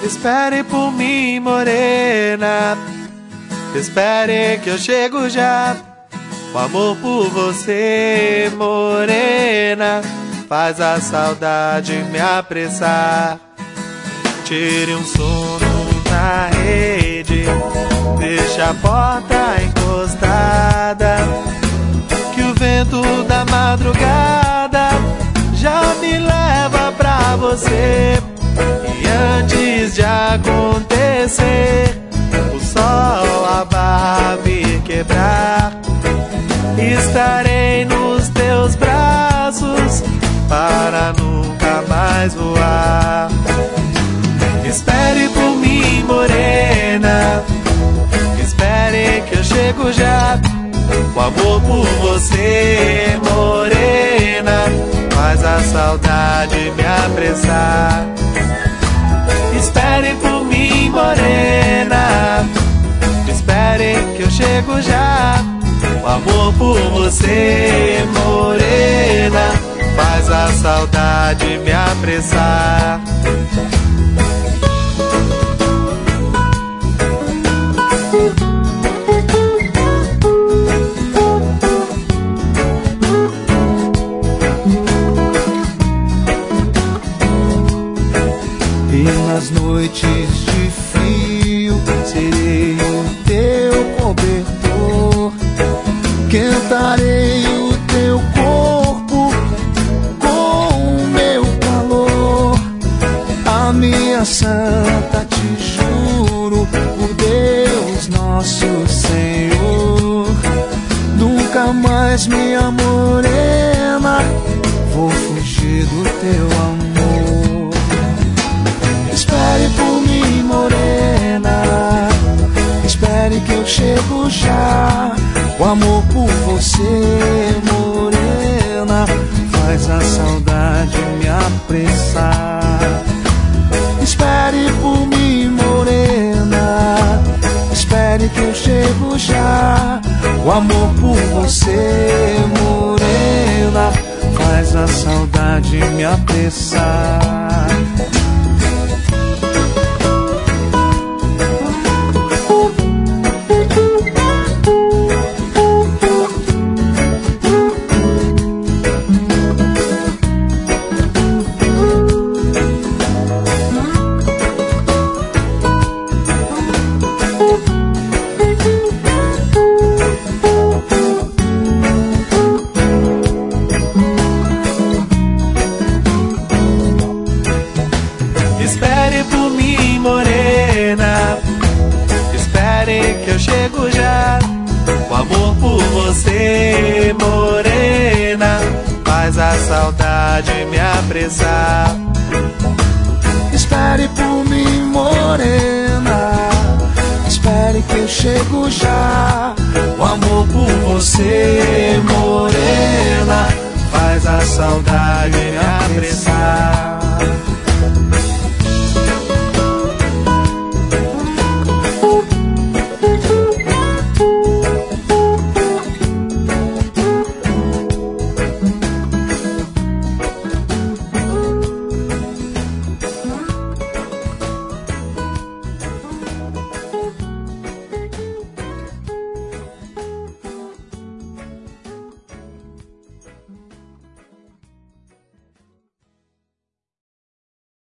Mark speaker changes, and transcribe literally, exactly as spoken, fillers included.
Speaker 1: Espere por mim, morena. Espere que eu chego já. O amor por você, morena, faz a saudade me apressar. Tire um sono na rede, deixa a porta encostada, que o vento da madrugada já me leva pra você. E antes de acontecer, o sol a barra me quebrar, estarei nos teus braços para nunca mais voar. Espere por mim, morena. Espere que eu chego já. O amor por você, morena, faz a saudade me apressar. Espere por mim, morena. Espere que eu chego já. O amor por você, morena, faz a saudade me apressar.
Speaker 2: E nas noites de frio serei o teu cobertor, quentarei o teu corpo com o meu calor. A minha santa te juro, por Deus nosso Senhor, nunca mais, minha morena, vou fugir do teu amor. Espere por mim, morena. Espere que eu chego já. O amor por você, morena, faz a saudade me apressar. Espere por mim, morena. Espere que eu chego já. O amor por você, morena, faz a saudade me apressar.
Speaker 1: Espere por mim, morena. Espere que eu chego já. O amor por você, morena, faz a saudade me apressar.
Speaker 2: Espere por mim, morena. Espere que eu chego já.
Speaker 1: O amor por você, morena, faz a saudade me apressar.